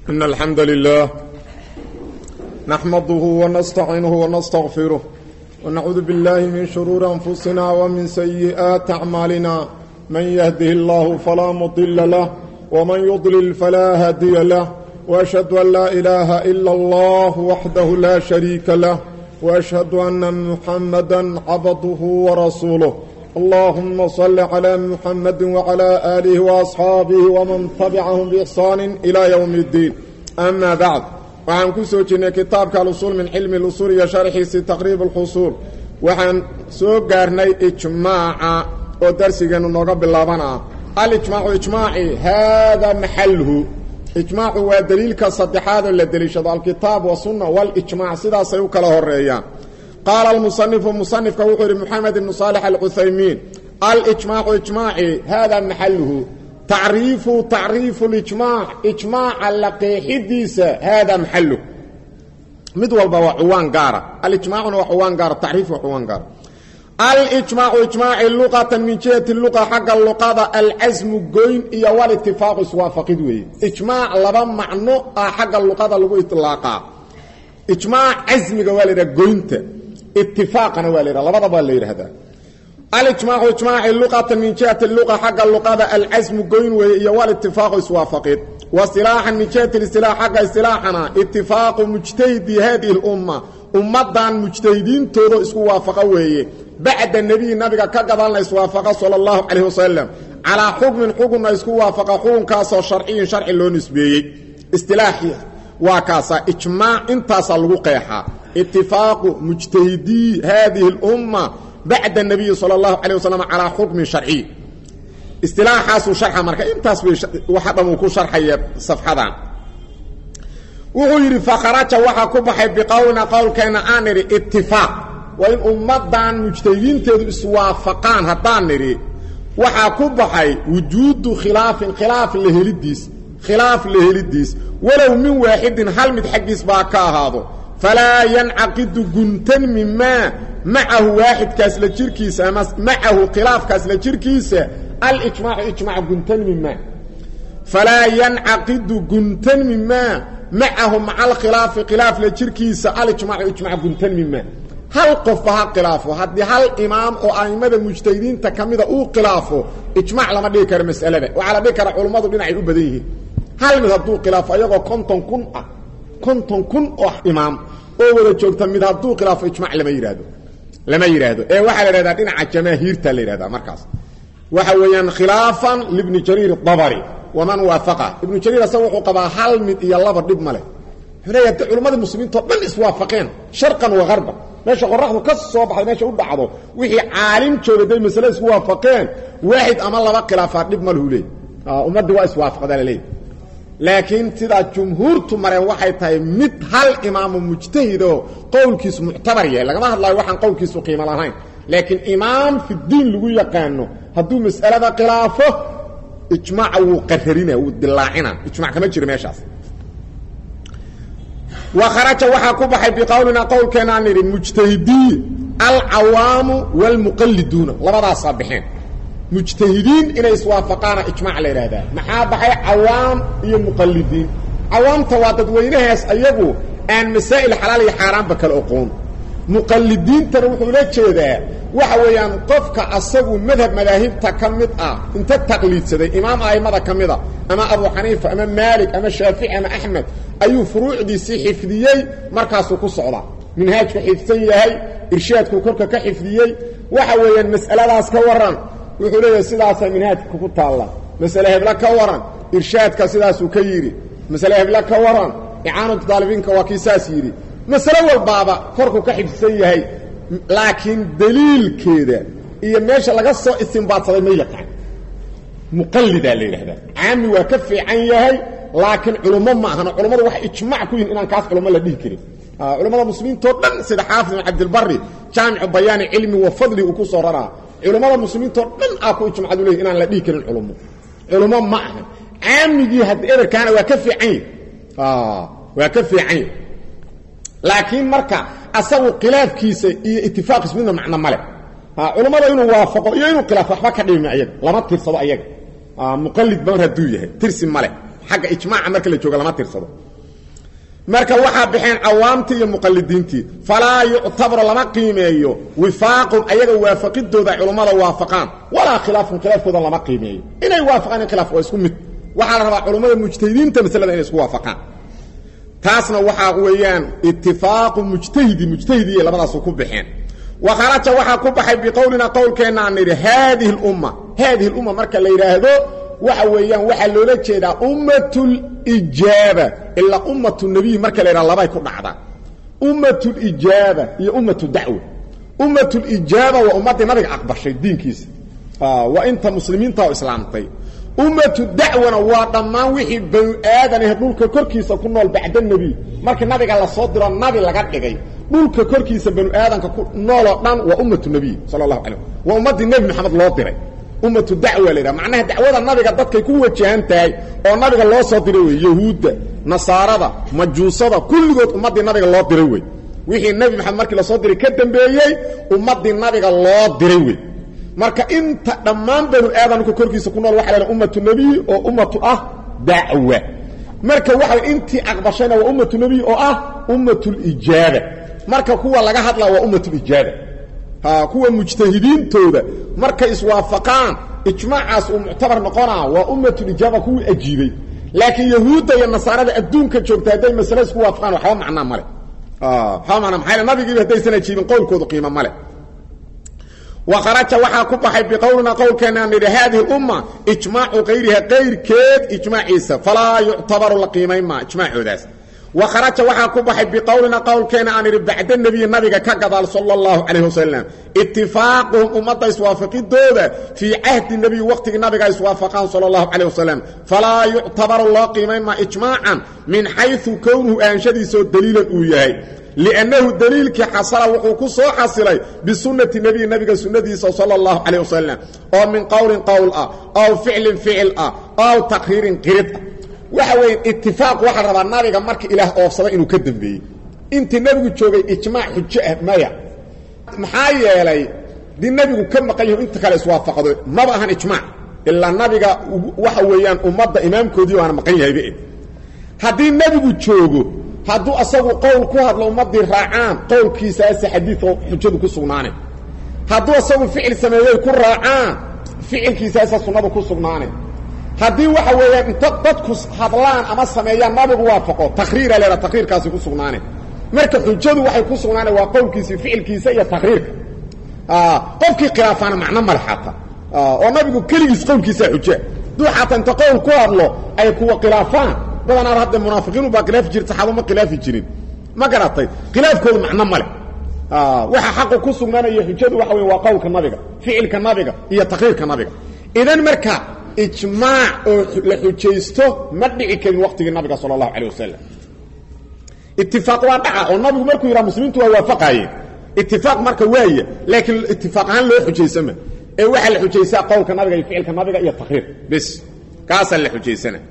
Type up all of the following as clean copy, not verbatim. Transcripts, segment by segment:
إن الحمد لله نحمده ونستعينه ونستغفره ونعوذ بالله من شرور أنفسنا ومن سيئات أعمالنا من يهده الله فلا مضل له ومن يضلل فلا هادي له وأشهد أن لا إله إلا الله وحده لا شريك له وأشهد أن محمدا عبده ورسوله اللهم صل على محمد وعلى آله وأصحابه ومن تبعهم بإحسان إلى يوم الدين أما بعد وعن كسوجنا كتابك الأصول من علم الأصول يشرحي تقريب الحصول وعن سوقرني إجماع ودرسنا نقب اللابنا الإجماع إجماعي هذا محله إجماع ودليل كالصدحات الذي شضع الكتاب والسنة والإجماع سيدا سيوك له الرئيان قال المصنف كوحر محمد بن صالح العثيمين الإجماع إجماعي هذا محله تعريف الإجماع إجماع اللقيحديس هذا محله مدول بوحوان قارة الإجماع وحوان قارة تعريف وحوان قارة الإجماع إجماع اللغة من جهة اللغة حق اللغة العزم قوين إيا والاتفاق سوافقد وي إجماع لبا معنو حق اللغة لغو إطلاقا إجماع عزم قوالي قوينت اتفاقا والي لبا بالي هذا الإجماع إجماع اللغة من جهة اللغة حق اللغة العزم قوين وإيا والاتفاق سوافقد واصطلاحا من جهة الاصطلاح حق اصطلاحنا اتفاق مجتهدي هذه الأمة أمدان مجتهدين تودو اسكو وافقا ويه بعد النبي كقضالنا اسوافقا صلى الله عليه وسلم على حكم اسكو وافقا حكم كاسو شرعي لو نسبيه اصطلاحي وكاسا اجماع انتاس لو قيحا اتفاق مجتهدي هذه الأمة بعد النبي صلى الله عليه وسلم على حكم شرعي اصطلاح حاسو شرحا مركا انتاس وحدا مو كو شرحيه صفحدان وغير فخرات وحا كبحي بقولنا قول كان آنري اتفاق وإن أمدان مجتهدين تدو اسوافقان هدان نري وحا كبحي وجود خلاف لهلديس ولو من واحد هل متحقس باكا هذا فلا ينعقد قنتن مما معه واحد كاس لجركيس معه خلاف كاس لجركيس الإجماع إجماع قنتن مما فلا ينعقد قنتن مما معهم مع الخلاف خلاف لجركيس الإجماع قنتن مما هل قفها خلافه هل إمام أو أئمة المجتهدين تكمل أو خلافه إجماع لما ذكر مسألة وعلى ذكر علماء بين عيوب بديه هل مذهبوا خلافه يقول كنتم كن أو إمام أو ولا جوجت مذهبوا خلافه إجماع لما يرادوا إيه واحد يرادين على الجماهير تلي يرادا مركز وحويا خلافا لابن جرير الطبري ومن وافقه ابن جرير سوق قبا حل من يلا بدب مله هنا علماء المسلمين طبعا اسوافقين شرقا وغربا ماشي قرحوا كسو بخ ماشي u dhacdo wixii caalim joogay mas'ala isku waafaqeen waahid ama laba khilaafad dib ma leeyahay ummaddu waa iswaafaqada leeyahay laakiin sida jumhuurtu mareen waxay tahay mid hal imaam mujtahido qowlkiisu mu'tabar yahay laga hadlayo waxaan qowlkiisu qiimo lahayn laakiin imaam fi diin lagu yaqaano haduu mas'alada khilaafo إجماع وقررنا ودلاعنا إجماع كما جرى ماشاس وخرج وحكوا بحي بقولنا قول كان عن المجتهدين العوام والمقلدون لبدا صابحين مجتهدين إن يسوافقانا إجماع لهذا محا بحي عوام هي مقلدين عوام تواتد وينهاس أيقوا أن مسائل حلال حرام بكالأقوم مقلدين تروحوا لجهده وحويان قفك أصبوا مذاهب تكمد انت التقليد سيدي إمام أئمة كمدة أما أبو حنيفة أما مالك أما الشافعي أما أحمد أي فروع دي سي حفظيي مركز كسعلا منهاج كحفظيي هاي إرشاد كوكرك كحفظيي وحويان مسألة داس كوران وحولي سيداسا منهاج كوكتا الله مسألة هبلا كوران إرشاد كسيداس وكيري مسألة هبلا كوران إعانة طالبين كواكيساسيري مسألة والبابا كوركو كحفظيي هاي لكن دليل كده إيه ماشي لغا سو استنباط صدي ما يقع مقلد اللي هذا عامي وكفي عن يهي لكن علماء ما هنا علماء واحد اجماع كوين ان كاس علماء لا ديكري علماء المسلمين تودن سيد حافظ بن عبد البر جامع بيان علمي وفضلي وكو سوررا علماء المسلمين تودن اكو اجماع دولي ان لا ديكري علماء ما عامي هاد اير كان وكفي عين وكفي عين لكن marka asagu khilaafkiisa iyo ittifaaq ismina macna male culimada inuu waafaqo iyo inuu khilaaf waxba ka dhigma ayaga lama tirsado ayaga muqallid baan haduu yahay tirsi male xagga ijmaaca marka la jooga lama tirsado marka waxa bixeen awaamti iyo muqallidiinti falaa yu'tabaru lama qiimeeyo wifaaqum ayaga waafaqidooda culimada waafaqaan wala khilaafun khilaafkooda lama qiimeeyo inay waafaqaan khilaaf waa isku mid waxa la rabaa culimada mujtahidiinta masalada inay isku waafaqaan taasna waxa weeyaan ittifaaqu mujtahidi labadaas ku bixeen wa kharaja waxa ku baxay biqowlina qowlkeena aan niri hadhihi al-umma marka la yiraahdo waxa weeyaan waxa loola jeedaa ummatul ijaaba illa ummatul nabi marka la yiraahdo labay ku dhacda ummatul ijaaba iyo ummatul da'wa ummatul ijaaba wa ummadii nabiga aqbashay diinkiisa wa inta muslimiinta oo islaamtay ummatul da'wana waa dhamaan wixii bani aadan ee dhulka korkiisa ku nool bacda nabi marka nabiga la soo diro nabi laga dhigay dhulka korkiisa bani aadanka ku nool oo dhan waa ummatul nabi sallallahu alayhi wa ummadii nabi maxamed loo diray ummatu da'wa leeyahay macnaha dacwada nabiga dadkay ku wajahan tahay oo nabiga loo soo diray way yahuuda nasaarada majuusada kulligood ummadii nabiga loo diray way wixii nabi maxamed markii la soo diray ka dambeeyay ummadii nabiga loo diray way marka inta dhammaan banu aadanka korkiisa ku nool waxa la ummatu nabi oo ummatu da'wa marka waxa intii aqbashayna waa ummatu nabi oo ummatul ijaaba marka kuwa laga hadla waa ummatul ijaaba kuwa mujtahidiintooda markay iswaafaqaan ijmaacaas uu mu'tabar noqonaa waa ummatul ijaaba kuwa ajiibay laakiin yahuuda iyo nasaarada adduunka joogta haday mas'ala isku waafaqaan waxa macna male maxay nabiga hadaysan ajiibin qowlkooda qiimo male وخرج وحا كبحي بقولنا قول كان ان هذه الامه اجماع غيرها غير كيد اجماع عيسى فلا يعتبر القيمين ما اجماع ذاس وخرج وحا كبحي بقولنا قول كان ان بعد النبي كقبل صلى الله عليه وسلم اتفاقهم امه يوافقين دوده في عهد النبي وقت النبي يوافقان صلى الله عليه وسلم فلا يعتبر القيمين ما اجماعا من حيث كونه انشدي سو دليلا وياي لأنه دليل كحصل وحكوصه حصلي بسنة النبي سنة صلى الله عليه وسلم أو من قول أو فعل أو تقرير قرد وحوين اتفاق واحد ربا النبي مرك إله أوصل إنه كذب به انت النبي تشوغي اجماع حجة مايا محايا يلي دي النبي كم قيه انت كالي سوافقه ما بقى اجماع إلا النبي وحوين أمضى إمام كودي وانا مقيه بيه هذه النبي تشوغو hadduu asagu qowl ku hadlo ummadii raacaan qowlkiisaas xadiis oo xujadu ku sugnaanay hadduu asagu ficil sameeyay ku raacaan ficilkiisaas sunnadu ku sugnaanay haddii waxa weeyaan inta dadku hadlaan ama sameeyaan nabigu waafaqo taqriir leeyahay taqriirkaasi ku sugnaanay marka xujadu waxay ku sugnaanay waa qowlkiisa ficilkiisa iyo taqriirka qofkii khilaafana macna malxata oo nabigu kaligiis qowlkiisa xujja duu xataa inta qowl ku hadlo ay kuwa khilaafaan بدنا هذا المنافقين وبخلاف جير صحابه ما خلاف جيرين ما قراتay khilaafkooda macna male waxa xaq ku sugnaanaya xujadu waxa weey waa qowlka nabiga ficilka nabiga iyo taqriirka nabiga idan marka ijmaac oo la xujaysto ma dhici karin waqtiga nabiga sallallahu alayhi wasallam ittifaq waa dhaca oo nabigu markuu yiraahdo muslimiintu waa waafaqayeen ittifaq marka weeye laakiin ittifaqan loo xujaysama ee waxa la xujaysaa qowlka nabiga iyo ficilka nabiga iyo taqriir bas kaas la xujaysana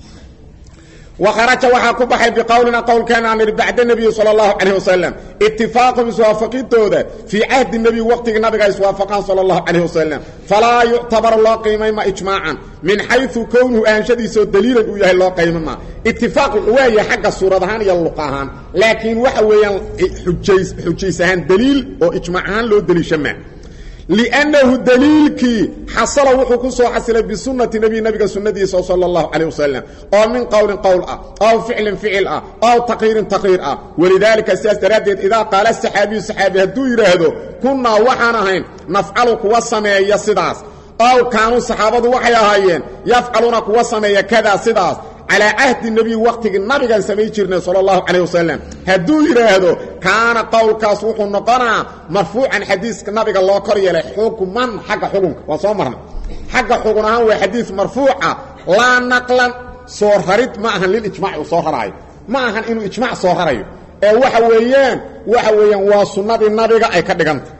وخرج وحا كبحي بقولنا قول كان عن بعد النبي صلى الله عليه وسلم اتفاق بسوافقيته في عهد النبي وقت النبي يسوافقان صلى الله عليه وسلم فلا يعتبر الله قيمة اجماعا من حيث كونه انشدي سو دليلا وياه الله قيمة اتفاق وهي حق الصورة هان يلقاهان لكن وحويا حجيسهان دليل واجماعان له دليل شمع لأنه دليلك حصل وحكوصه حصل بسنة نبي سنة صلى الله عليه وسلم أو من قول أو فعل أو تقرير ولذلك السياسة تردد إذا قال السحابي هدو يرهدو كنا وحناهين نفعلك وصمي يصداس أو كانوا الصحابة وحياهين يفعلونك وصمي كذا صداس على عهد النبي وقت النبي كان سميجرنا صلى الله عليه وسلم هدو يرهدو كان قول كاسوق النقنا مرفوعا حديث النبي الله كريه له حكما حق حكمك وصمرنا حق حكمنا هو حديث مرفوعه لا نقلا صورهرت معها للاجماع وصورهراي معها انه اجماع صورهراي ee waxa weeyaan waa sunnada nabiga ay ka dhiganta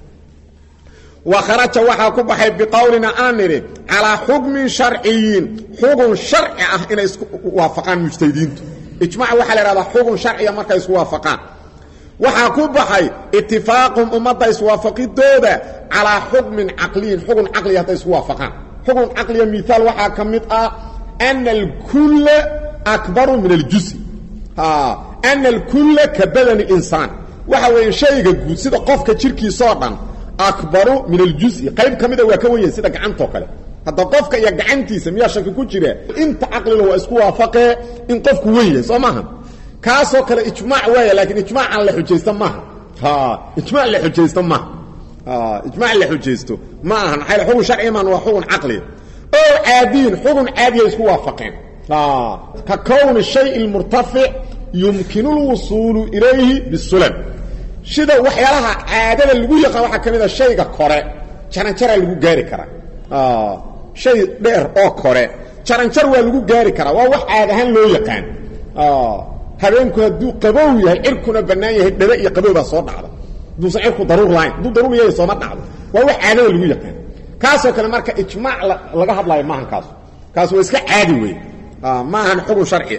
وخرج وحا كبحي بقولنا آمري على حكم شرعيين حكم شرعي إن وافقان مجتهدين اجماع وحا لرادة حكم شرعي مركا يسوافقان وحا كبحي اتفاقهم أمضى يسوافقين دودة على حكم عقلي حكم عقلي يسوافقان حكم عقلي مثال وحا كميت أن الكل أكبر من الجزء أن الكل كبدن الإنسان وحوى شيء قد سيدا قفك تشركي صادن أكبر من الجزء قيب كميدا وكوية سيدا قعنتو كلا هذا قفك يقعنتي سميها شكل كجرة انت عقل لو اسكوها فقه ان قفك ويه صماها كاسو كلا اجماع ويه لكن اجماع على حجيستا ماها اجماع اللي حجيستا ماها اجماع اللي حجيستو ماها حيث حكم شرعي من وحكم عقلي او عادين حكم عادي اسكوها فقه ككون الشيء المرتفع يمكن الوصول إليه بالسلم شida waxyaalaha caadada lagu yaqaan waxa kamid ah shayga kore jaranjar lagu gaari kara shay dheer oo kore jaranjar waa lagu gaari kara waa wax caad ahaan loo yaqaan habeenku haduu qabow yahay irkuna banaan yahay dhaba iyo qabowba soo dhacda duu sacirku daruur laan duu daruur yahay soo ma dhacdo waa wax caadada lagu yaqaan kaas oo kale marka ijmaac laga hadlayo maahan kaas waa iska caadi weey maahan xukun sharci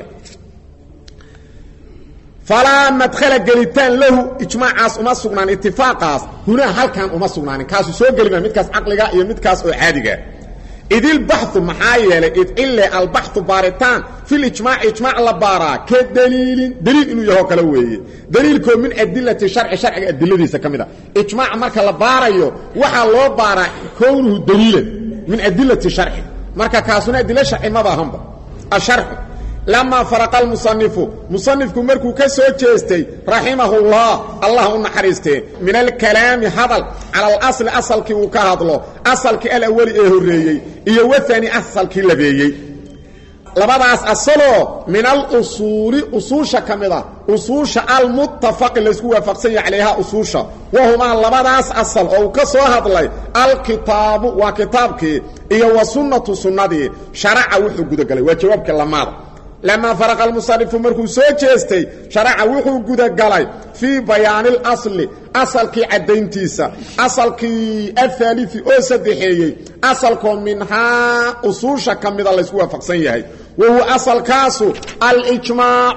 فلا مدخل قليتان له إجماع عاص وما سقنان اتفاق عاص هنا هل كان وما سقنان كاسو سوء قلبا متكاس عقلقا إيا متكاس عادقا إذ البحث محايا إذ إلا البحث بارتان في الإجماع إجماع اللبارا كدليل دليل إنه يهوك لويه دليلكم من أدلة شرع أدلة دي سكمدا إجماع مركا لبارا يو وحا الله بارا كونه دليل من أدلة شرع مركا كاسونا أدلة شرع ما باهم الشرح لما فرق مصنف مركو كسو جيستي رحمه الله نحرسته من الكلام هذا على الأصل أصل كي وكهضلو أصل كي الأول هريي إيا والثاني أصل كي لبيي لبداس أصله من الأصول أصول شكمدة أصول المتفق اللي سكوا فقسي عليها أصول وهما لبداس أصل أو كسو هذلي الكتاب وكتابك إيا وسنة سنة شرع وحو قد قلي وجوابك لماذا لما فرق المصنف مركو سوچيستي شرع وحو غدا غلاي في بيان الاصل كي عدينتيسا اصل كي الثالث او سدخيي اصل منها اصول كميد لا اسكو وافقسن يحيى وهو اصل كاسو الاجماع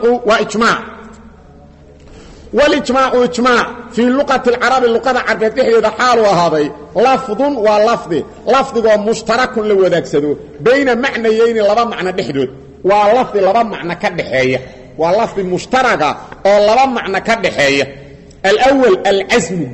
والاجماع اجماع في لغه العرب اللغه العربيه هذا حال وهذا لفظ ولفظ مشترك لوداغسدو بين معنيين لبا معنى دخدود ولفظ لبا معنى كدخيه ولفظ مشترك او لبا معنى كدخيه الاول العزم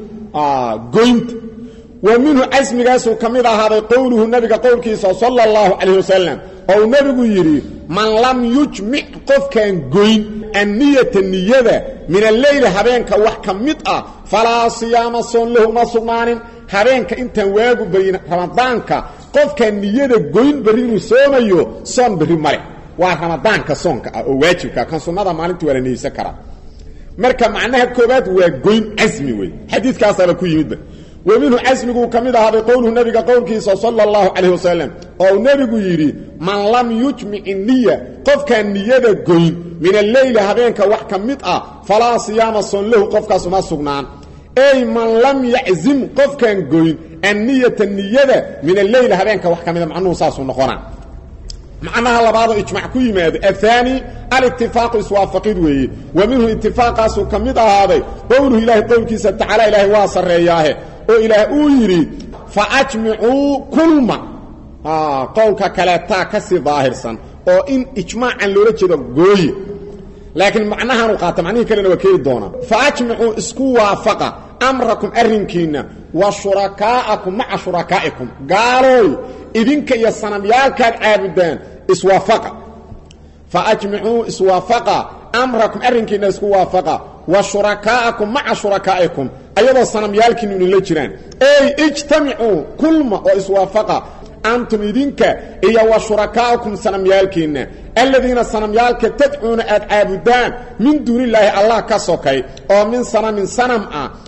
جوينت ومنه عزم جاسو كميدا هذا قوله النبي قولك صلى الله عليه وسلم او نبي يري من لم يجمع قف كان جوين النية من الليل هبينك wax kamid ah fala siyama son lahu masmaan habeenka inta waagu bayna ramadaanka qofka niyada goyn bariinu soomayo son bari mare waa ramadaanka sonka oo waajibka kan sunnada maalintii wala niyeysan kara marka macnaha koobaad waa goyn azmi way xadiiskaas ala ku yimid ومنه عزمه كميدا هذا قوله النبي قولك صلى الله عليه وسلم او نبي يري من لم يجمع النية قف كان نية قوين من الليل هبينك wax kamid ah فلا صيام صن له قف كاس ما سغنان اي من لم يعزم قف كان قوين النية من الليل هبينك wax kamid معناه ساسو نخونا معناها لبعض اجماع كيماد الثاني الاتفاق اسوافقيد وي ومنه اتفاق اسو كميدا هذا قوله الله قولك تعالى اله واسرياه وإلى أويري فأجمعوا كل ما قولك كلاتا كسي ظاهر سن أو إن إجماعا لورجد قوي لكن معناها نقاط معنيه كلنا وكيل دونا فأجمعوا اسكوا فقا أمركم أرنكينا وشركاءكم مع شركائكم قالوا إذنك يصنميالك العابدان اسوافقا فأجمعوا اسوافقا أمركم أرنكينا اسوافقا وشركاءكم مع شركائكم أيضا صنميالكم من اللجران أي اجتمعوا كل ما اسوافقا أنتم إذنك إيا وشركاءكم صنميالكم الذين صنميالك تدعون أعبدان من دون الله كسوكي أو من صنم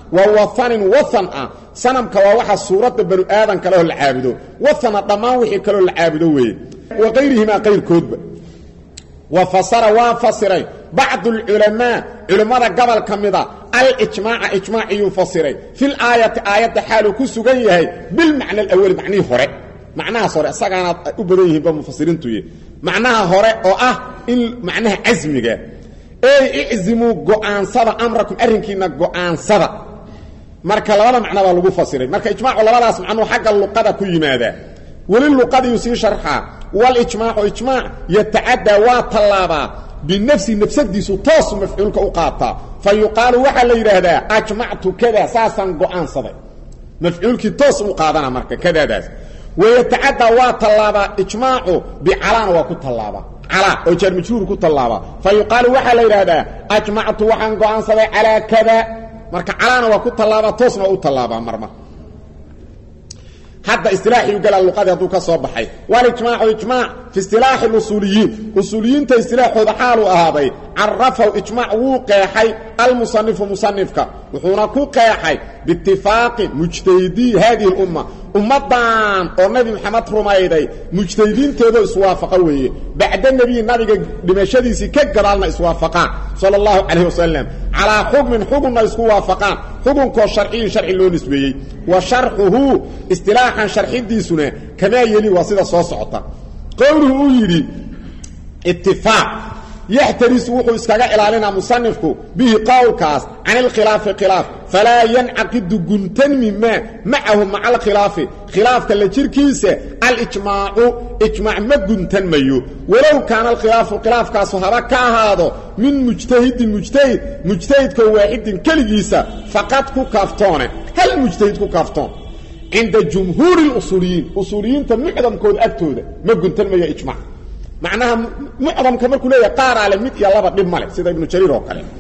ووثن صنم كواوحا صورة بنو آدم كله العابدو وثن الضماوحي كله العابدو وغيرهما غير كذب وفسر وفسرين بعض علماء قبل كمدا الاجماع يفسرين في آية حاله كسوغيه بالمعنى الأول معنيه هراء معناها صورة ساقانا أبديه بمفسرين تويه معناها هراء أو إن معناها عزمك أي اعزموا قوان صدا أمركم أرنكينا قوان صدا marka labada macna waa lagu fasiray marka ijmaac wala la asmaanu xagga luqada ku yimaada wali luqada yusii sharxa والاجماع اجماع يتعدى وطلابا بالنفس نفسديسو توس مفعولك وقاطا فيقال وحا يراهدا اجمعت كذا ساسا قوان صدي مفعولك توس وقادنا marka كذا داس ويتعدى وطلابا اجماع بعلان وكطلابا على او جر مجرور كطلابا فيقال وحا يراهدا اجمعت وحان قوان صدي على كذا marka علان وكطلابا توسنا وطلابا مرمر حتى اصطلاحي يقال اللغة هذو كصوبحي والاجماع اجماع في اصطلاح الاصوليين اصطلاحه حاله هذا عرفوا اجماع وقاحي المصنف مصنفك وحونا كوقاحي باتفاق مجتهدي هذه الامه امتان والنبي محمد رميدي مجتهدين تيدو اسوافقوا بعد النبي دمشقيسي كغدالنا اسوافقان صلى الله عليه وسلم على حكم اسوافقان حكم شرعي لو نسبيي وشرحه اصطلاحا شرحي ديسنا كما يلي واسده سو سقطا قوله يري اتفاق يحترس وحو اسكاغا الالنا مصنفكو به قولكاس عن الخلاف فلا ينعقد غنتن مما معه مع الخلاف خلاف تلجركيسه الاجماع ما غنتن ميو ولو كان الخلاف كاس هبا كهادو من مجتهد كواحد كلغيسا فقط كافتون هل مجتهد كافتون عند جمهور الاصوليين تمقدم كود اكتوده ما غنتن ميو اجماع معناها معظم كما كليه قار على 100 يا لبا دب مال سيده ابن جرير او كلام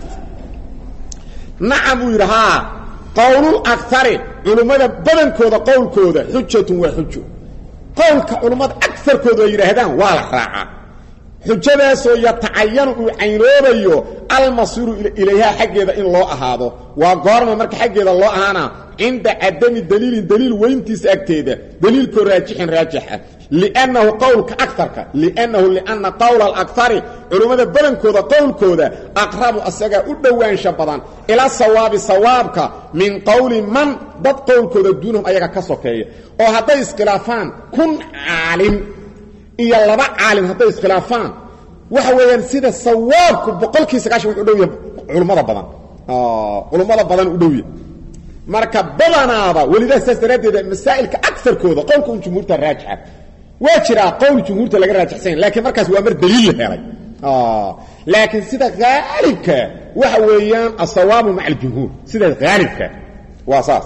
نعم يرها قول الاكثر علماء بدن كودا قول كودا حجه وحجه قول علماء اكثر كودا يرهدان ولا راعه حجه سو يتعين عينوبيو المصير اليها حقيده ان لو اهاده وغورما marka حقيده loo ahana inda adami dalil weyntiis agteeda dalilku raajixa لأنه قولك أكثرك لأن قول الأكثر علماء بلنكودا قولكودا أقرب أساقا أدوان شبطان إلى صوابك من قول من ضد قولكودا دونهم أيها كسوكي وهذا إسخلافان كن عالم إيا لبا عالم هذا إسخلافان وحوين سيدة صوابك بقولك سكاش أدوية علماء بلن علماء بلن أدوية مركب بلنابا ولذا استردد مسائل أكثر كودا قولكم جمهورة الراجحة واجرا قول جمهورته laga raajixsan laakiin markaas waa mar daliil helay laakiin sida gaalibka waxa weeyaan asawaabu ma'a al-jumhur sida gaalibka waa saas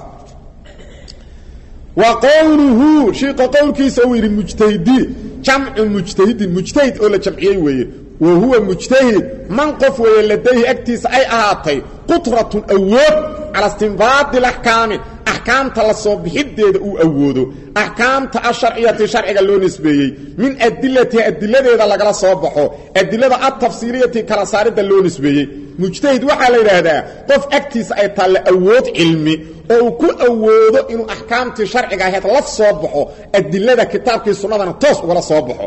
wa qawluhu shiqa qawlkiisa uu yiri mujtahidi jam'u mujtahid oo la jamciyay weeye wa huwa mujtahid man qof weeye ladayhi aktiisa ay ahaatay qutratun awood ala istinbaad al-ahkam أحكامت لصوبحيديده او أودو أحكامت الشرعية شرعية لو نسبيي من أدلة لغلا صوبحو أدلة التفسيرية كلا سارده لو نسبيي مجتهد وحا ليراهدا قف اكتيس اي تال أود علمي او كو أودو إنو أحكامت شرعية هيت لا صوبحو أدلة كتابك السنة توس ولا صوبحو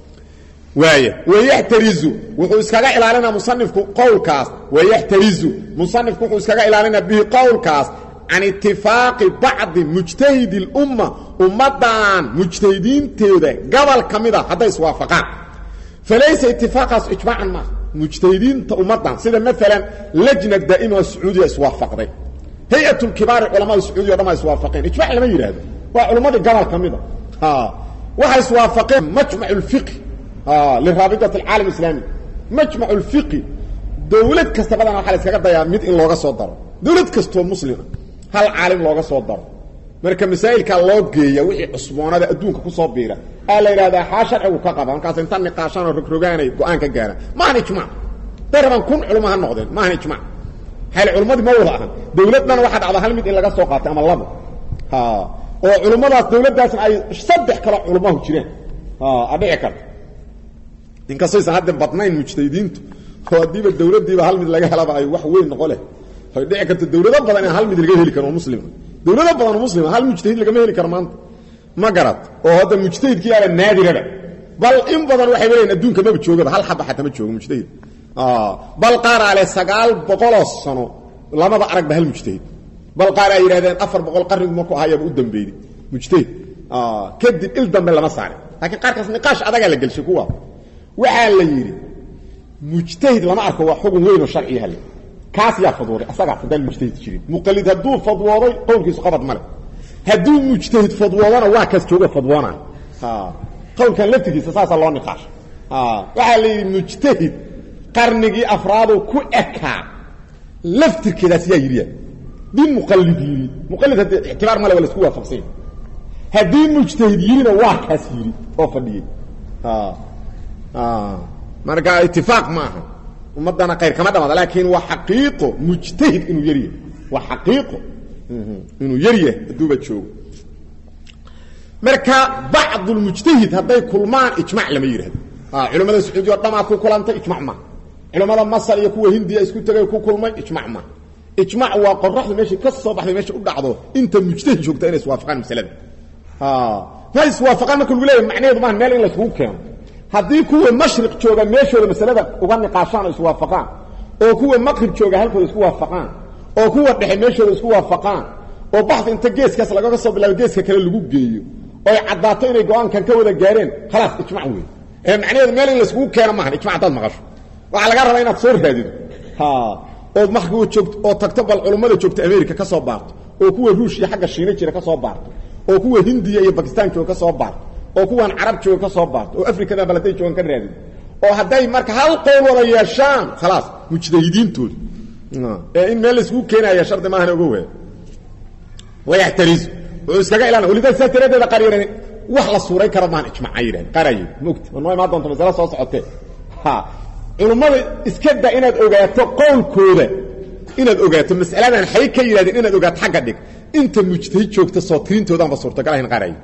ويحترزوا وحو اسكاغا إلالنا مصنفكو قولكاس ويحترزوا مصنفكو وحو اسكاغا إلالنا به قولكاس عن اتفاق بعض مجتهد الأمة أمدان مجتهدين تيوده قبل كميدا حتى يسوافقان فليس اتفاق اجماعا ما مجتهدين أمدان سيدا مثلا لجنة دائمة السعودية يسوافق دي هيئة الكبار علماء السعودية لما يسوافقين اجماع لما يرى هذا وعلماء قبل كميدا وحا يسوافقين مجمع الفقه لرابطة العالم الإسلامي مجمع الفقه دولة كستبادنا وحالة كذا يا ميت إن لوغا صدر دولة كستو مسلمة هل عالم لوغا صدر marka masaa'ilka loo geeyo wixii cusboonada adduunka ku soo biira ala iraada xaashar oo ka qaban kaas inta niqaashan oo rogrogaanay go'aan ka gaara ma aan ijmaa darban kun culumada noqdeen ma aan ijmaa hal culumadu ma wada ahan dawladdan waxa dhacda hal mid in laga soo qaato ama labo oo culumadaas dawladdaas ay saddex kala culumadu jireen adhici kar inkastoo aysan hadda badnayn mujtahidiintu oo hadiiba dawladdiiba hal mid laga helaba ay wax weyn noqole hay dhici karto dawlado badan hal mid laga heli karo muslim dawlado badan muslim hal mujtahid laga heli karo maanta ma garad oo hada mujtahidkii ala naadirada bal in badan waxay weeyeen adduunka ma joogo hal xaba xataa ma joogo mujtahid bal qaara ale 900 sano lamada arag bahal mujtahid bal qaara yiraahdeen 400 qarni ma ku hayaba u dambeeyay mujtahid kadib il dambe lama saaray laakiin qaarkaas niqaash adaga la galshay kuwa waxa la yiri mujtahid lama arko wax xugun weyn oo sharci ah kaas yaa fadwooday asaga fadal mujtahid jirin muqallid haduu fadwooday qowlkiisu qabad male haduu mujtahid fadwoodana waa kaas jooga fadwoona qowlkan laftigiisa saasa loo niqaash waxa la yiri mujtahid qarnigii afraadu ku ekaa laftirkeedaas yaa yiriya din muqallidin muqallid hada ihtibaar ma la wala isku waafaqsan hadii mujtahid yirina waa kaas yiri oo fadhiyay marka ittifaaq maaha umadana qeyr kama dhamada laakiin waa xaqiiqo mujtahid inuu yiriyo waa xaqiiqo inuu yiriyo duuba joogo marka bacd almujtahid haday kulmaan ijma' lama yiraahdo culimada sacuudiga dhama ku kulantay ijma' ma culimada masar iyo kuwa hindiya isku tagay ku kulmay ijma' ma ijma' waa qorraxda meeshii ka soo baxday meeshii u dhacdo inta mujtahid joogta inay iswaafaqaan masalada ma iswaafaqaan marka lagu leeyahay macnaheedu ma meel in la isku keeno hadii kuwa mashriq jooga meeshooda masalada uga niqaashaan iswaafaqaan oo kuwa maqrib jooga halkooda isku waafaqaan oo kuwa dhexe meeshooda isku waafaqaan oo baxd inta geeskaas laga soo bilaabo geeska kale lagu geeyo oo cadaato inay go'aankan ka wada gaareen khalaas ijma' weey macnaheedu meel in la isku keeno ma ijma' dad maqasho waxa laga rabaa inaad soo raadido oo maxkamad joogto oo tagto bal culimada joogta Ameerika ka soo baarto oo kuwa Ruushya xagga Shiina jira ka soo baarto oo kuwa Hindiya iyo Pakistan jooga ka soo baarto oo kuwan Carab jooga ka soo baarto oo Afrikada baladay joogan ka raadido oo haday marka hal qowl wada yeeshaan khalaas mujtahidiintooda in meel isku keenaya shardi ma ahna ugu weey ويحترز واسكغا الى ولذا ساتريده قريرين wax la suuray kara maan ijma' ayran qaray mugti wanoo ma doonto masala soo socotay culimada iska da inaad ogaato qowlkooda inaad ogaato mas'aladan xay ka yiraahdeen inaad ogaato xagga dhig inta mujtahid joogta soo tirintoodan ba suurtagal ahayn qaray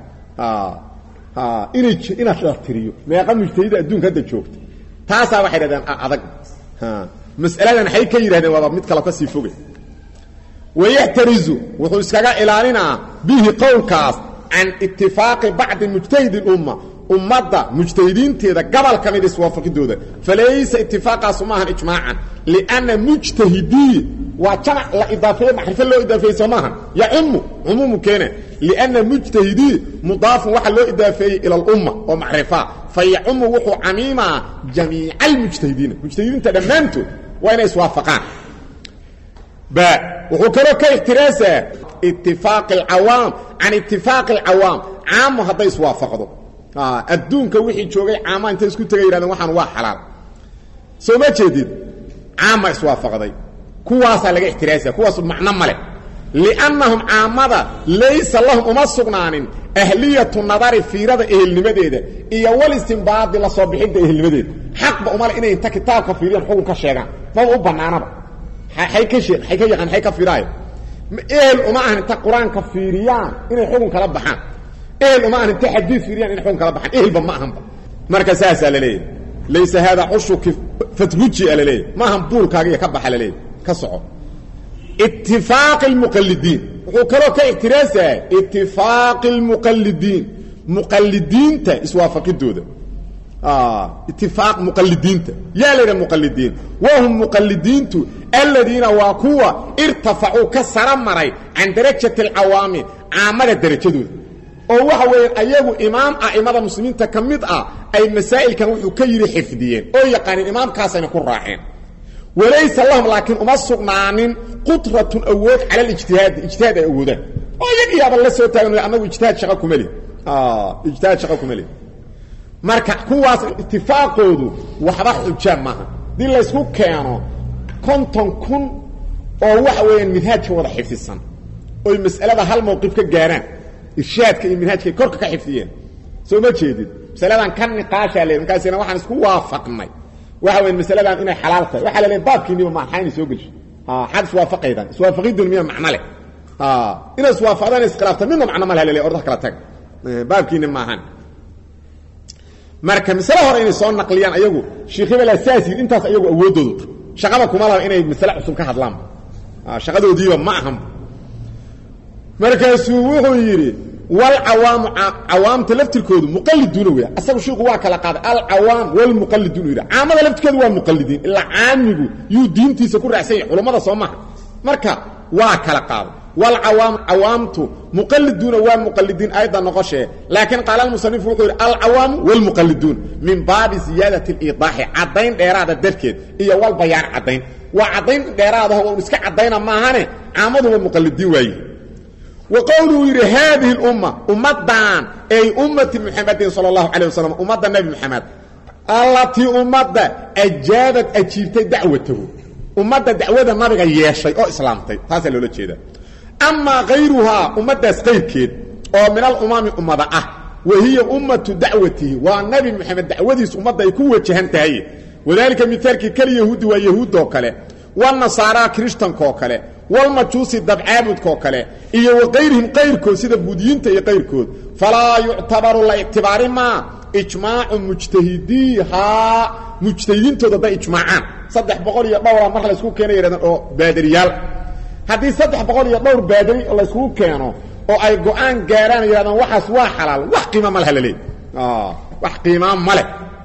inaad la tiriyo meeqa mujtahid adduunka hadda joogta taasa waxay yiraahdeen adag mas'aladan xay ka yiraahdeen waa mid kala ka sii fogay ويحترز وحسكا إلالنا به قول كاس عن اتفاق بعض مجتهد الأمة أمضى مجتهدين تيدا قبل كميد اسوافق دودا فليس اتفاقا سماها اجماعا لأن مجتهدي وجمع لا إضافية محرفة له إضافية سماها يعم عموم كينا لأن مجتهدي مضاف وحل له إضافية إلى الأمة ومعرفة فيعم وحو عميمة جميع المجتهدين مجتهدين تدمانتو وين اسوافقان وحكروا كاحتراسة اتفاق العوام عن اتفاق العوام عام هذا يسوافقه الدون كوحي جوغي عامان انت اسكو تغيران waxaan waa xalaal soo ma jeedid عام يسوافقday kuwaas laga احتراسة kuwaas macna male لانهم عامده ليس لهم امسقنان اهليه النظر في رضا اهلنمديده iyo wal istinbaad la soo bixinta ehelnimadeed xaq ba umar inay inta kitaabka fiiriyaan xukun ka sheegan ma u banaanaba hay ka sheeg hay ka yaqaan hay ka fiiraay eel uma ahan ta quraanka fiiriyaan inay xukun kala baxaan eel uma ahan ta xadiis fiiriyaan inay xukun kala baxaan eel ba ma ahan marka saasa la leeyahay laysa hada ushuk fatbuji la leeyahay ma ahan buulkaaga ka baxa la leeyahay ka soco ittifaq almuqallidin wuxuu karo ka ihtirasa ittifaq almuqallidin muqallidinta iswaafaqidooda اتفاق مقلدين يا لنا مقلدين وهم مقلدين الذين واقوا ارتفعوا كسر مري عن درجه العوام عامل درجته او waxa weeyaan ayagu imaam aimada muslimiinta kamid ay masaa'il kan wuxuu ka yiri xifdiyeen oo yaqaan imaamkaas ay ku raaceen walaysa lahum laakin uma sugnaanin qudratun awood ala ijtihaad ay awoodaan oo yaga la soo taagan anagu ijtihaad shaqo kumali ijtihaad shaqo kumali marka kuwaas ittifaaqoodu waxba xujja maaha dii la isku keeno konton kun oo waxa weeyaan minhaajka wada xifdisan oo mas'alada hal mowqif ka gaaraan irshaadka iyo minhaajka korka ka xifdiyeen soo ma jeedid mas'aladan kan niqaasha leeyahay markaasina waxaan isku waafaqnay waxa weeyaan mas'aladan inay xalaal tahay waxa la leeyahay baabkiina ma xayni soo gashay xad iswaafaqaydan iswaafaqidun miya macna leh ina iswaafaqdan iskhilaafta minna macna ma leeyahay orda kala tag baabkiina ma ahan marka misala hore inay soo naqliyaan ayagu sheekhiba asaasi intaas ayagu awoodoodu shaqada kuma laha inay misala cusub ka hadlaan shaqadoodiiba ma ahan markaasuu wuxuu yiri wal awaam talaftirkoodu muqallidun weey asagu sheekhu waa kala qaaday al awaam wal muqallidun weey aamada laftirkoodu waa muqallidin illa aamigu yu diintiisa ku raacsan culimada Soomaaliya marka waa kala qaaday والعوام عوامت مقلدون ومقلدين ايضا نقشه لكن قال المصنف يقول العوام والمقلدون من باب زياده الايضاح عدين ديراده دركيد iyo wal bayaan cadayn waa cadayn dheeraada oo iska cadayna ma ahane aamadu muqallidin way وقوله هذه الأمة أمدان أي أمة محمد صلى الله عليه وسلم أمة النبي محمد التي أمة أجابت أجيبت دعوته أمة دعوة النبي ياشي أو إسلامتي هذا لولا كده أما غيرها أمة غير كده أو من الأمم أمة وهي أمة دعوته والنبي محمد دعوته أمة يكون وجهنتهي وذلك مثال كاليهود ويهود وكله والنصارى كريستيان كوكله والمجوس الدبعابد كوكله إيه وغيرهم غيركم سيدا بوديين تي غيركم فلا يعتبر الله اعتبار ما إجماع مجتهديها مجتهدين تضد إجماعان صدح بقول يا دورة مرحلة سكوك كانوا يردن بادريال هذه صدح بقول يا دور بادري الله سكوك كانوا أو أي قوان قاران يردن وحس وحلال وحقيمة ملهللين وحقيمة ملك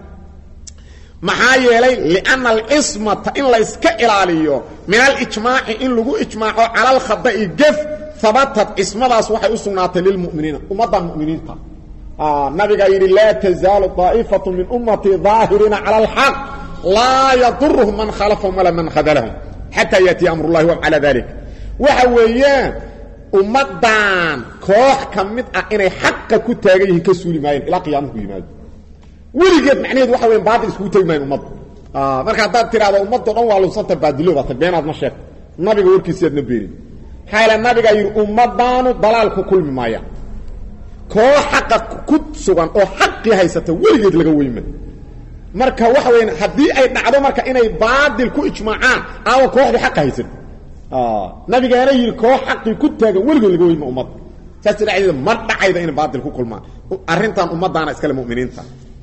maxaa yeelay li'anna al-ismata in la iska ilaaliyo min al-ijmaa' in lagu ijmaaco ala al-khada'i gaf thabatat ismadaas waxay u sugnaatay lil mu'miniina ummadda mu'miniinta nabiga yiri la tazalu ta'ifatu min ummati zahirina ala al-haq la yadurruhum man khalafahum wala man khadalahum hatta yati amru Allah wa ala dhalik waxa weeyaan ummadan koox kamid ah inay xaqqa ku taagan yihiin ka suulimayeen ila qiyaamku yimaado weligeed macnaheedu waxa weyn baad isku taagmaan ummad marka hadaad tiraado ummad oo waa luusanta baadilo waa beenaad ma sheeg nabiga warkiisa nabiga xayla nabiga yiri ummadanu dalaalku kulmi maaya koo xaq ku sugan oo xaqi haysata weligeed laga weyma marka waxa weyn hadii ay dhacdo marka inay baadil ku ijmaacaan aw kooxdi xaq haysata nabiga yana yiri koo xaqi ku taagan weligeed laga weyma ummad saas dhacayda mar dhacayda in baadil ku kulmaan arintan ummadana iska muuminiinta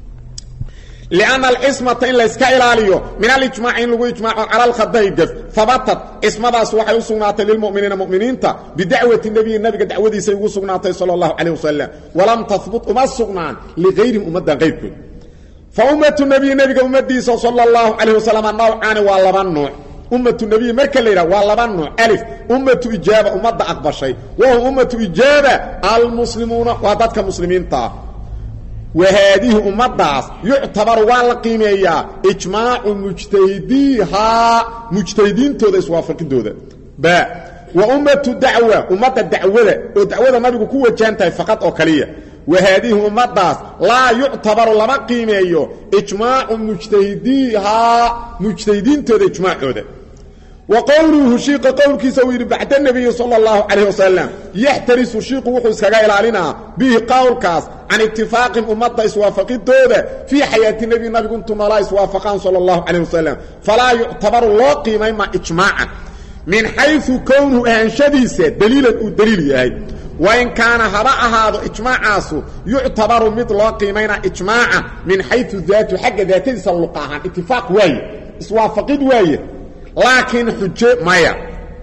لأن الاسمة إن لا إسكا إلاليو من الإجماع إن لغو إجماع على الخدائق ثبتت اسم ذا سوحي سغنات للمؤمنين مؤمنين بدعوة النبي دعوة سيغو سغنات صلى الله عليه وسلم ولم تثبت أما السغنان لغيرهم أمدا غيركم فأمة النبي أمدي صلى الله عليه وسلم نوعان واللبان نوع أمة النبي مركا ليلة واللبان نوع ألف أمة إجابة أمدا أكبر شيء وهو أمة إجابة المسلمون وذاتك مسلمين وهذه أمداس يعتبر والقيمية إجماع مجتهديها مجتهدين تودس وافق دوده وأمة الدعوة أمة الدعوة ودعوة ما بيقول قوة جانتها فقط أوكالية وهذه أمداس لا يعتبر لما قيمية إجماع مجتهديها مجتهدين تودس إجماع دوده وقوله شيق قول كيسوير بعد النبي صلى الله عليه وسلم يحترس شيق وحوس كغايل علينا به قول كاس عن اتفاق أمة إسوافق الدودة في حياة النبي كنتم لا إسوافقان صلى الله عليه وسلم فلا يعتبر الله قيمة إما إجماعا من حيث كونه أنشديسة دليلا ودليل يهي وإن كان هراء هذا إجماع عاصو يعتبر مثل قيمين إجماعا من حيث ذات حق ذاتين سلقاها اتفاق واي إسوافق واي لكن حجة مايا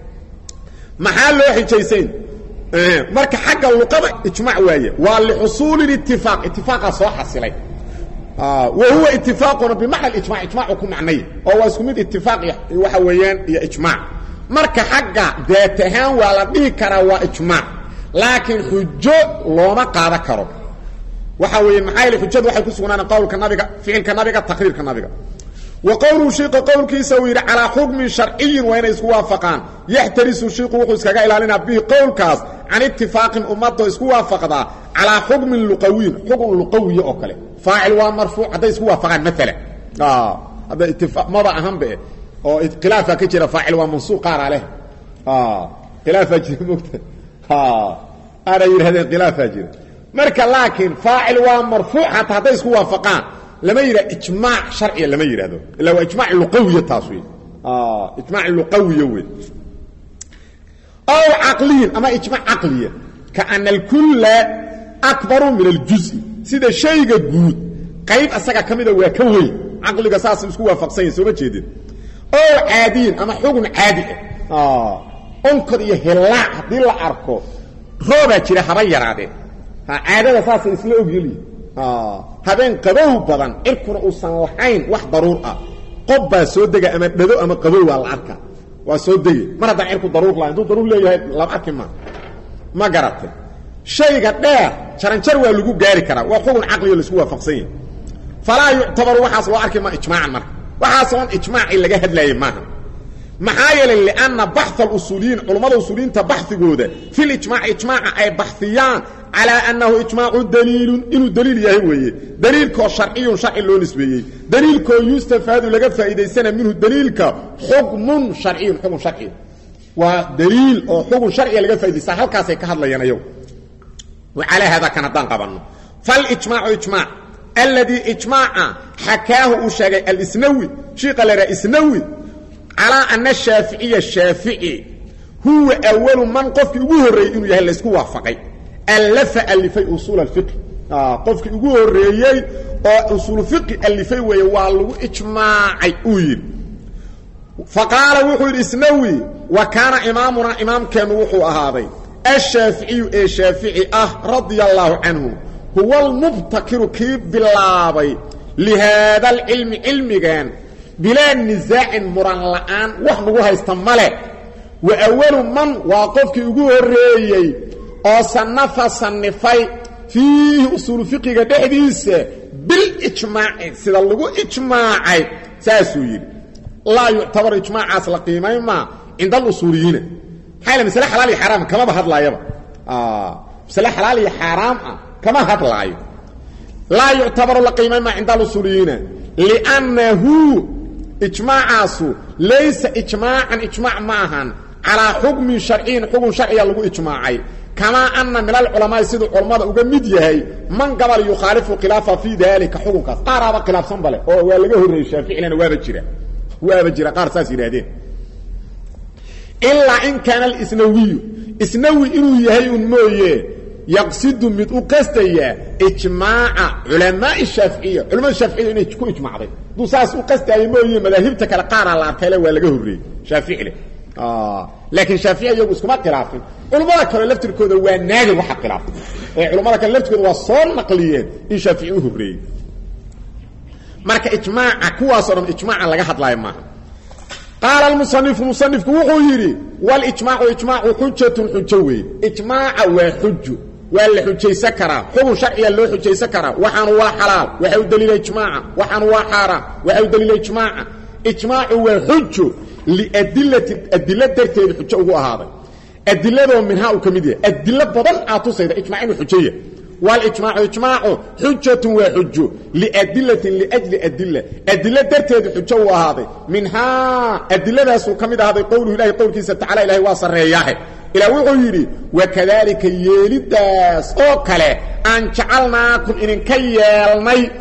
محل له حجيسين marka xagga luqada ijmaac waaye waa li xusul ittifaq ittifaqa soo xasilay wa huwa ittifaquna bi mahal ijmaac ijmaacu macnay oo waa isku mid ittifaq waxa weeyaan iyo ijmaac marka xagga daatahan waa la dhigi karaa waa ijmaac laakiin xujo looma qaada karo waxa weeyaan maxay xujadu waxay ku sugnaan qowlka nabiga ficilka nabiga taqriirka nabiga وقوله شيق قول كيسوير على حكم شرعي وين يسوافقان يحترس شيق وحوس كغا الى به قول كاس عن اتفاق امته يسوافقدا على حكم اللغوي حكم اللغوي او كله فاعل ومرفوع هذا يسوافقان مثلا هذا اتفاق ما بقى اهم به او خلاف كجرا فاعل ومنصوب قال عليه خلاف مكتب انا يرى هذا خلاف اجر مركه لكن فاعل ومرفوع حتى هذا يسوافقان لما يرى إجماع شرعي لما يرى هذا إلا هو إجماع لقوي تصوير إجماع لقوي أو عقلي أما إجماع عقلي كأن الكل أكبر من الجزء سيدا شيء جود قيب أساقا كميدا ويكوي عقلي قصاص مسكوها فقصين سوما جيدين أو عادين أما حكم عادي أنكر يهلاع دي العركو روبا جيرا حباير عادي عادة أساس إسلام يلي habeen qabow badan irkuna uu san lahayn wax daruur ah qobba soo dega ama dhado ama qabow waa la arka waa soo degay mar hadan irku daruur la intuu daruur leeyahay la arki ma garatay shayga dheer jaranjar waa lagu gaari karaa waa xugun aqli la isku waafaqsan yahay fala yu'tabar waxaas loo arki ma ijmaacan marka waxaas oo ijmaaci laga hadlayay maaha محايل لأن بحث الأصوليين علماء الأصوليين تبحث جوده في الإجماع إجماع أي بحثيان على أنه إجماع دليل إنه دليل يهوي دليل كو شرعي شرعي لو نسبي دليل كو يستفاد لغا فائدة سنة منه دليل كحكم شرعي حكم شرعي ودليل أو حكم شرعي لغا فائدة سنة هل كاسي كهد لينا يوم وعلى هذا كان قبلنا فالإجماع إجماع الذي إجماع حكاه أشاقي الإسنوي شيق لرا إسنوي على أن الشافعي هو أول من قفك يقول إنه يهل اسكو وافقي اللي في أصول الفقه قفك يقول أصول الفقه اللي في ويوالو إجماعي أويل فقال وحو الإسنوي وكان إمامنا إمام كان وحو أهابي الشافعي رضي الله عنه هو المبتكر كيب بالله لهذا العلم علمي كان بلا نزاع مران وحنغو هيستمله واول من واقفك يغو هريي او صنفي فيه اصول فقه دحديسه بالاجماع سيده لو اجماعي ساسوي لا يعتبر اجماع اصل قيمه ما عند الاصوليين حاله مثل حلال حرام كما بهدلايبا مثل حلال حرام كما هدلايو لا يعتبر القيمه ما عند الاصوليين لانه إجماع ليس إجماع معهن على حكم شرعي حكم شرعي لغو إجماعي كما أن من العلماء سيدوا علماء وقمد يهي من قبل يخالف خلافة في ذلك حكم قارب خلاف صنبله ولغه الشافعي لأنه وابجرة قار ساسي لهذين إلا إن كان الإسنوي إنه يهي مويه يقصد من قصديه اجماع علماء الشافعيه انه يكون اجماع ده دو ساس قصديه مويه مذاهبتك القاره لا اركله ولا لغه هري شافعي له لكن شافعي يجوز اسكما خلافين علماء كانوا لفتركوده waa naadi waxa khilaaf علماء كانوا laftirkooda waa soo naqliyeen in shaafici uu huriyay marka ijmaaca kuwaas oo ijmaaca laga hadlayo ma قال المصنف wuxuu yiri wal ijmaacu hujjatun hujjawi ijmaaca waa hujjo ولا حجيسة كرا حكم شرعي اللو حجيسة كرا وحان هو حلال وحيو دليل اجماع وحان هو حرام وحيو دليل اجماع وحجه لأدلة درتين حجة هو هذا أدلة منها وكميدية أدلة بضل أعطوا سيدة إجماعين وحجية والإجماع حجة وحجه لأجل أدلة درتين حجة هو هذا منها أدلة سو كميدة هذا قوله إلهي قول كيسة تعالى إلهي واصل رياحي إلى وغيري وكذلك يلداس أوكله أن جعلناكم إن كيالني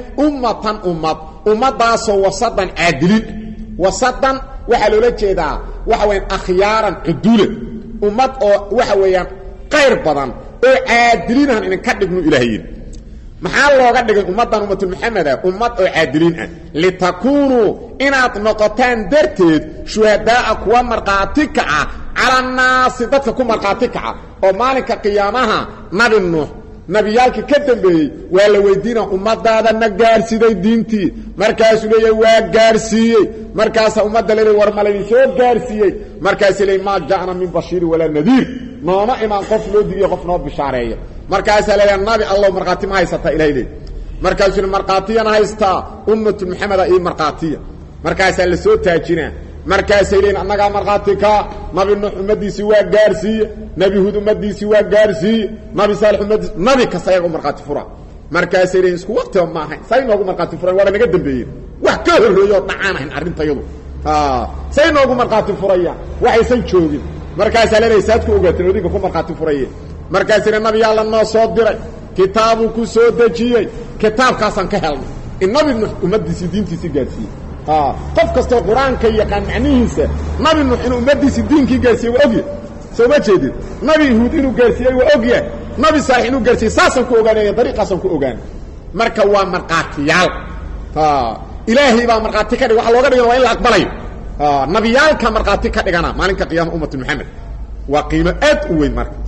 أمة داس وسطا عادلين وسطا وحلولة جيدا وحوين أخيارا عدولة أمة وحوين غير بدن عادلين إن كدقنوا إلهيين محال الله قد أمة محمد أمة عادلين لتكونوا إنات نقطان درتد شهداء ومرقاتك على الناس ضدك مرقاتك ومالك قيامها نبي نوح نبيالك كدنبي ولا ويدينا امدادا نغارسيداي دينتي markaas leeyahay waa gaarsiiyay markaas umada leeyahay war malay soo gaarsiiyay markaas leeyahay ma jaana min bashir wala nadir nooma iman qof loo diiyo qof noo bishaareeyo markaas leeyahay nabi allah marqaati ma haysata ilaahay markaas marqaatiyana haysta ummatu muhammad ay marqaatiya markaas la soo taajina markaas ay leeyahay annaga marqaatika nabi nuux ummadiisi waa gaarsiiyay nabi hud ummadiisi waa gaarsiiyay nabi salih ummadiisi nabi ka sayago marqaati fura markaas ay isku waqti ma ahayn say noogu marqaati furay wala naga dambeeyay wax ka horeeyo dhacaanayn arintayadu say noogu marqaati furaya waxaysan joogin markaas ay leeyahay saadku ogaatay odiga ku marqaati furay markaas ay nabi allah noo soo diray kitaabu ku soo dajiyay kitaabkaasan ka helnay in nabi nuux ummadiisi diintiisi gaarsiiyay qof kasto quraanka yaqaan macnihiisa nabi nuux inuu ummadiisi diinkii gaarsiiyay waa ogyahay soo ma jeedin nabi hud inuu gaarsiiyay waa ogyahay nabi saalix inuu gaarsiiyay saasan ku ogaanay dariiqasan ku ogaan marka waa marqaatiyaal ilaahi baa marqaati ka dhig waxa looga dhigay waa in la aqbalayo nabiyaalka marqaati ka dhigana maalinka qiyaamada ummatu muhammad waa qiimo aad u weyn marka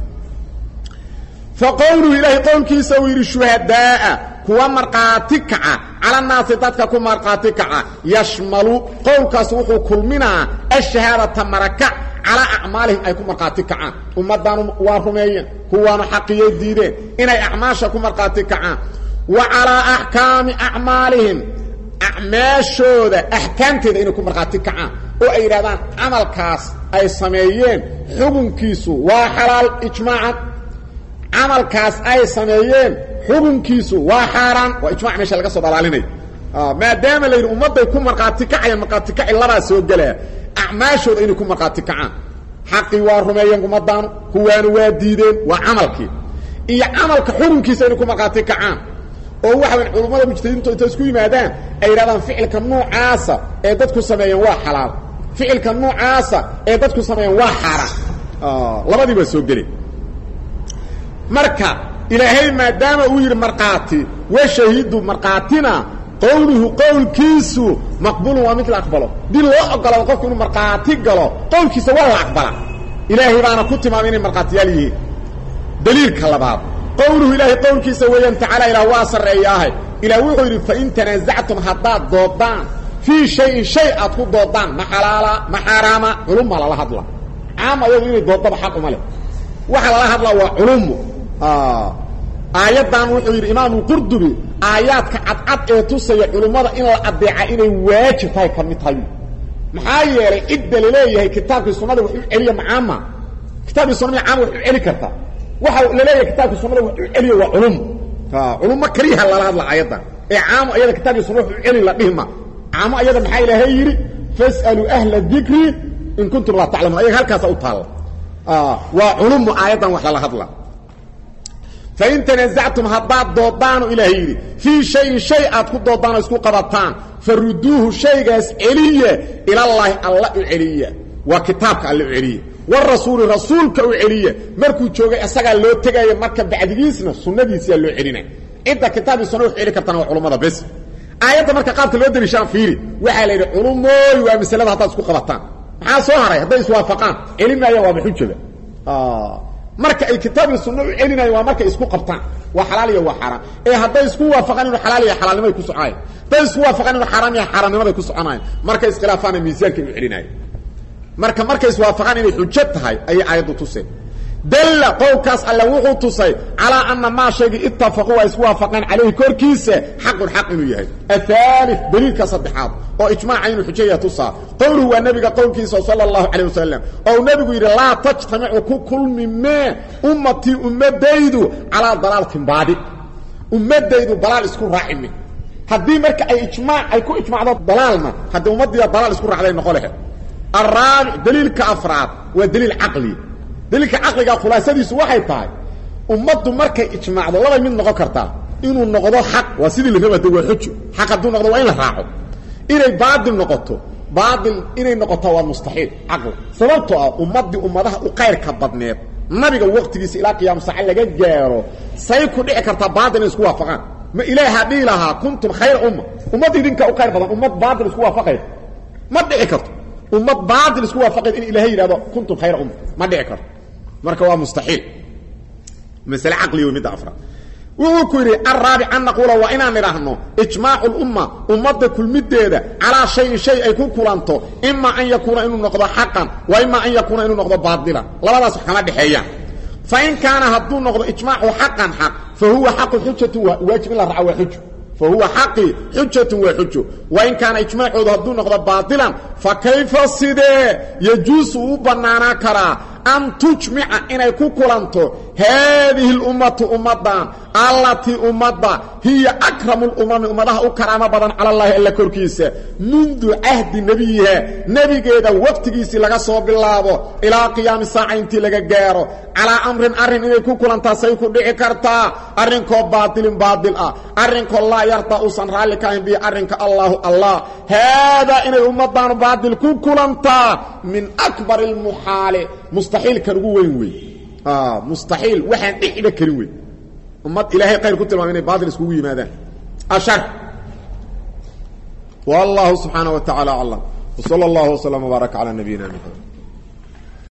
فقوله إلهي قول كيسا ويري شهداء كوا مرقاتك على الناس تاتك كوا مرقاتك يشمل قول كاسوحو كل منا الشهادة مركع على أعمالهم أي كوا مرقاتك ومدان وارهمين كوا حقية ديدين إني أعماشا كوا مرقاتك وعلى أحكام أعمالهم acmaashooda ahkaamteeda inay ku marqaati kacaan oo ay yiraahdaan amalkaas ay sameeyeen xukunkiisu waa xalaal ijmaacan amalkaas ay sameeyeen xukunkiisu waa xaaraan waa ijmaac meesha laga soo dalaalinay maadaama la yiri ummaday ku marqaati kacayaan marqaati kaci laba soo galaa acmaashooda inay ku marqaati kacaan xaqi waa rumeeyeen ummadaan kuwaana waa diideen waa amalkii iyo amalka xukunkiisa inay ku marqaati kacaan oo waxa weyn culimada mujtahidiintu inta isku yimaadaan ay yiraahdaan ficilka noocaasa ee dadku sameeyeen waa xalaal ficilka noocaasa ee dadku sameeyeen waa xaaraan labadii ba soo galay marka ilaahay maadaama uu yiri marqaati wa shahiidu marqaatina qawluhu qawlkiisu maqbul wa mithla aqbalo dil loo ogolo qofku inuu marqaati galo qawlkiisa waa la aqbala ilaahay baana ku tilmaamay in marqaatiyaal yihiin daliilka labaad qawluhu ilaahay qawlkiisa weeyaan tacaala ila waa sareeyahay ila wuxuu yiri fa in tanaza'tum haddaad doodaan fi shay'at ku doodaan ma xalaala ma xaraama culumma la hadla ama ayadu inay doodaba xaq uma leh waxa la hadla waa culumu aayadan wuxuu yiri imaam qurdubi aayaadka cad ee tusaya culumada in la adeeca inay waajib tahay kamid tahay maxaa yeelay idda leeyahay kitaabka sunnada wuxuu celiya maama kitaabka sunnada maama wuxuu celi karta waxa leeyahay kitaabka sunnada wuxuu celiya waa culum kariha la hadla aayadan ee caam ayada kitaabka sunnada wuxuu celi la dhihma caam ayada maxaa ilaahay yiri fasalu ahla dhikri in kuntum la ta'lamun ayada halkaas u taal waa culum aayadan wax la hadla فإن تنزعتم هبات ضدان إلهي في شيء أتكو ضدان اسكو قبطان فردوه شيء إليه إلى الله العلية وكتابك العلية والرسول رسولك العلية مركو جوغي أساقا لو تغاي مركب بعد جيسنا سنة ديسيا اللو علينا إنت كتاب السنوح إليك بتنوع علماء بس آيات مركب قابت اللو دي شان فيري وحالي علماء ومسألة هتا اسكو قبطان maxaa soo haray haday iswaafaqaan ilmiga waa bixujada marka ay kitaabka sunnadu celinay waa marka isku qabtaan waa xalaal iyo waa xaraam ee haday isku waafaqaan inuu xalaal iyo xalaalnimo ku soconaay haday isku waafaqaan inuu xaraam iyo xaraamnimo ku soconaay marka iskhilaafana miisaanka uu celinay marka iswaafaqaan inay xujad tahay ay aayadu tusay دل قوكاس الله وحو تصي على أن ما شيء اتفقوا واسوافقان عليه كوركيسة حق إنه يهي الثالث دليل كصدحات وإجماع عين الحجية تصى قوله هو النبي قولكيسة صلى الله عليه وسلم أو نبي يقول لا تجتمع كل مما أمتي ديدو على ضلالة بعد ديدو ضلال اسكو راعمي هدي مركا أي إجماع أي كو إجماع ضلالنا هدي أمتي ضلال اسكو راعمي نقولها الرابع دليل كأفراد ودليل عقلي دليل عقلك خلاصتيس waxay tahay ummadu markay ijmaacdo laba mid noqon kartaa inuu noqdo xaq waa sidii laga wado waa xujo xaq haduu noqdo waa in la raaco inay baadil noqoto baadil inay noqoto waa mustaxiil aqal sababtoo ah ummadaha u qeyr ka badneed nabiga waqtigiisa ilaa qiyaam saacad laga gaaro say ku dhici kartaa baadil isku waafaqaan ma ilaaha dhiilaha kuntum khayr ummad idinka u qeyr badan ummad baadil isku waafaqay ma dhici karto ummad baadil isku waafaqay in ilaahay yiraahdo kuntum khayr ma dhici karto marka waa mustaxiil mas'ala aqli iyo mid afra wuxuu arabi an naqula wa ina nirahno ijma'u al-umma ummadda kulmideeda ala shay ay ku kulanto imma an yakuna inuu noqdo haqqan wa imma an yakuna inuu noqdo baadila labadaas kama dhaxeeyaan fa in kana haduu noqdo ijma'u haqqan haqq fa huwa haqqu hujjatu wajib la ra'wa hujju فهو حقي حجة وحجة وإن كان إجماعه هدو نقضى باطلا فكيف الصدى يجوز بنانا كرا أن تجمع إن يكون كلانتو هذه الأمة أمضان التي أمضى هي أكرم الأمم أمضاها أكرام بدن على الله إلا كركيسة منذ عهد نبيها نبي قيدا وقت كيسي لغا صوب الله إلى قيام الساعة انتي لغا جارو على أمر أرن إن يكون كلانتا سيكون دعكرتا أرن كو باطل أرن كو الله يرضى أصن رالك بي أرنك الله هذا إن أمضان باطل كلانتا من أكبر المحال مستحيل كروين وي مستحيل وحن إحدى كروين أمد إلهي قيل كنت المؤمنين باطل اسكوي ماذا أشر والله سبحانه وتعالى الله وصلى الله وسلم وبارك على نبينا محمد